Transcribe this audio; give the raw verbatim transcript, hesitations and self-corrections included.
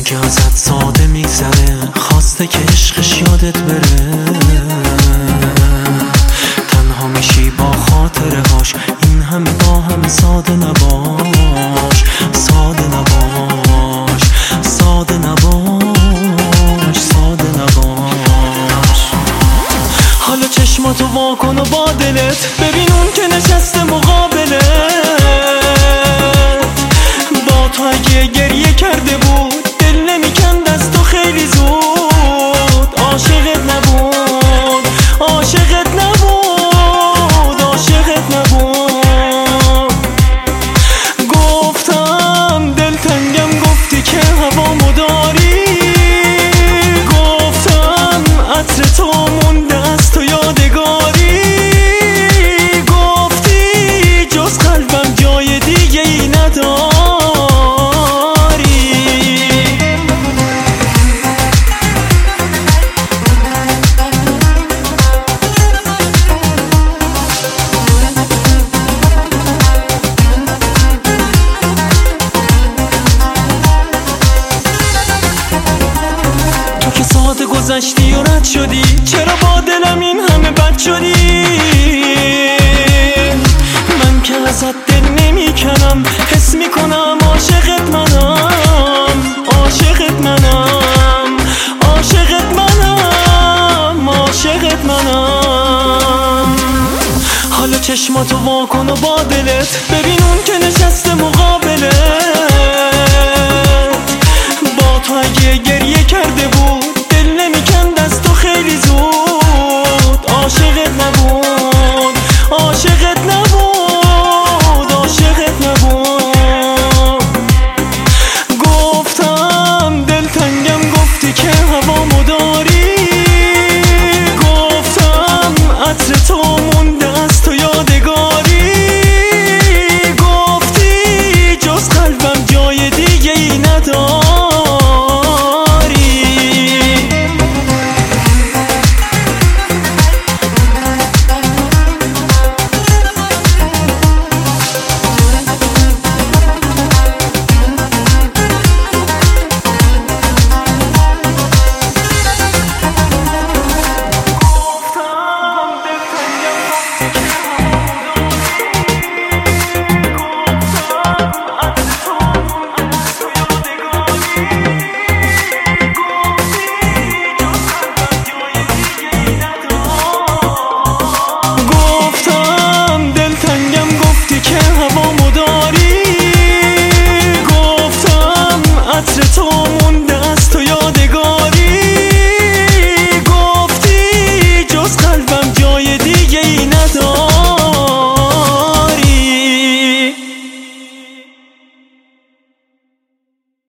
این که ازت ساده میگذره، خواسته که عشقش یادت بره. تنها میشی با خاطره هاش، این همه با هم ساده نباش، ساده نباش، ساده نباش، ساده نباش. حالا چشماتو وا کن و با دلت ببین اون که نشسته مقابلت. با تو اگه گریه کرده بود دل نمیکند از تو خیلی زود. عاشقت نبود، عاشقت نبود، عاشقت نبود. گفتم دلتنگم، گفتی که هوامو داری. گفتم عطر تو مونده از تو یادگاری. گفتی جز قلبم جای دیگه ای نداری. تو که ساعت گذشتی و رد شدی، چرا با دلم این همه بد شدی؟ من که ازت دل نمی کنم، حس می کنم عاشقت منم، عاشقت منم، عاشقت منم، عاشقت منم. حالا چشماتو وا کن و با دلت ببین اون که نشسته مقابلت.